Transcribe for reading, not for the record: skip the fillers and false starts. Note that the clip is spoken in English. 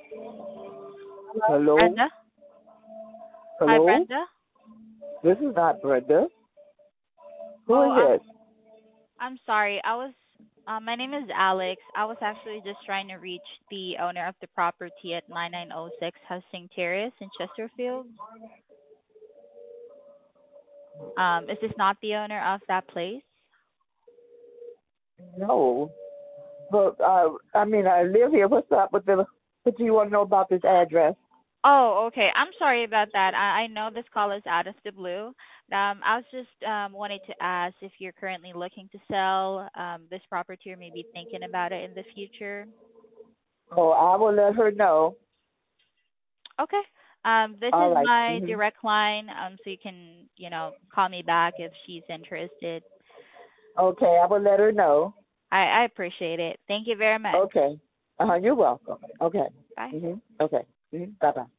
Hello? Brenda? Hi, Hello? Brenda. This is not Brenda. Who Oh, is this? I'm sorry. My name is Alex. I was actually just trying to reach the owner of the property at 9906 Hastings Terrace in Chesterfield. Is this not the owner of that place? No. But, I live here. What's up with what do you want to know about this address? Oh, okay. I'm sorry about that. I know this call is out of the blue. I was just wanted to ask if you're currently looking to sell this property or maybe thinking about it in the future. Oh, I will let her know. Okay. This All is right. my direct line, so you can, call me back if she's interested. Okay, I will let her know. I appreciate it. Thank you very much. Okay. You're welcome. Okay. Bye. Okay. Bye bye.